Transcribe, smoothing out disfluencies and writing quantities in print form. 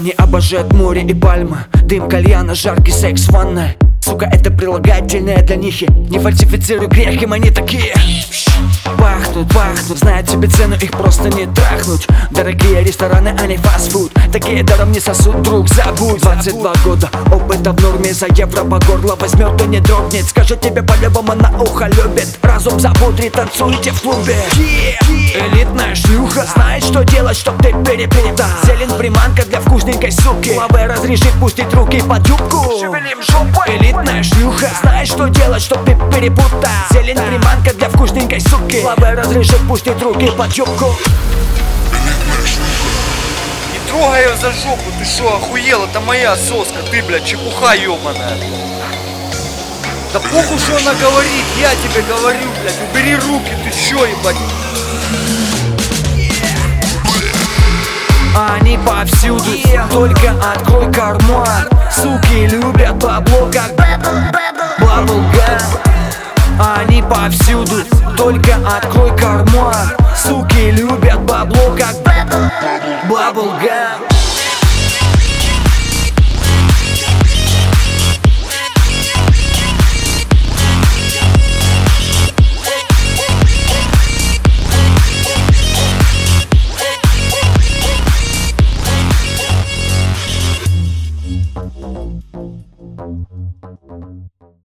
Они обожают море и пальмы, дым кальяна, жаркий секс в ванной. Сука, это прилагательное для них. Не фальсифицируй грех, им они такие. Пахнут, знают себе цену, их просто не трахнуть. Дорогие рестораны, а не фастфуд. Такие даром не сосут, друг, забудь. 22 года, опыта в норме. За евро по горло возьмет и не дрогнет. Скажет тебе по-любому на ухо любит. Разум запудрит, танцуйте в клубе. Элитная шлюха знает, что делать, чтоб ты перепутал. Зелень приманка для вкусненькой суки. Лаве разрешит пустить руки под юбку. Шевелим жопой. Элитная шлюха знает, что делать, чтоб ты перепутал. Зелень приманка для вкусненькой суки. Лаве разрешит пустить руки под юбку. Не трогай ее за жопу, ты шо, охуел? Это моя соска, ты, блядь, чепуха ёбаная. Да похуй, что она говорит, я тебе говорю, блядь, убери руки, ты чё, ебать? Они повсюду, только открой карман. Суки любят бабло, как Bubblegum. Они повсюду, только открой